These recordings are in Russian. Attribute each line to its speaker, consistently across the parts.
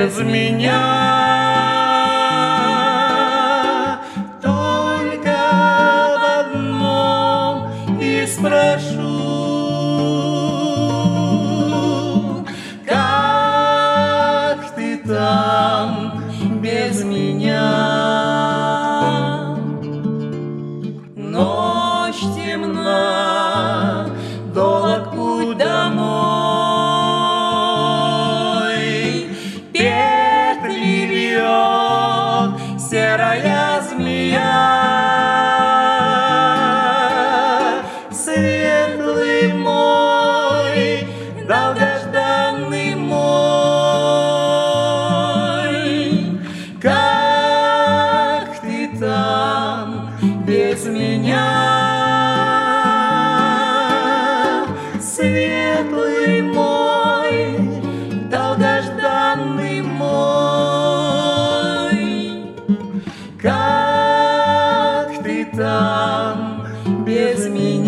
Speaker 1: без меня. Только об одном и спрошу: как ты там без меня? Ночь темна, долг путь домой, петли вьет серая змея. Светлый мой, долгожданный мой, как ты там без меня? Светлый мой, долгожданный мой, как ты там без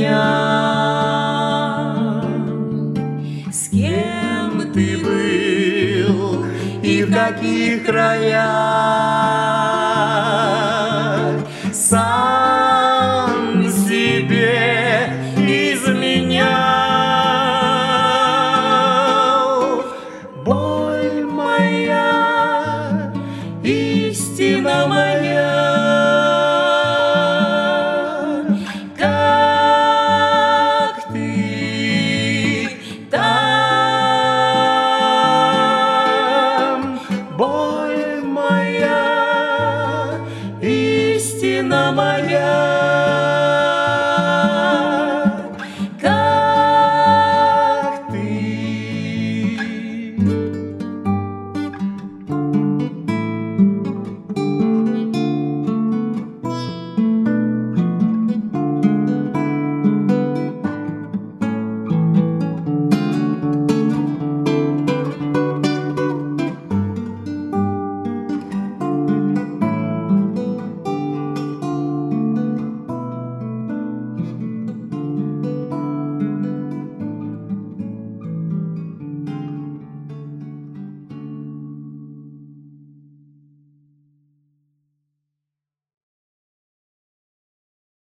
Speaker 1: меня? С кем ты был и в каких краях?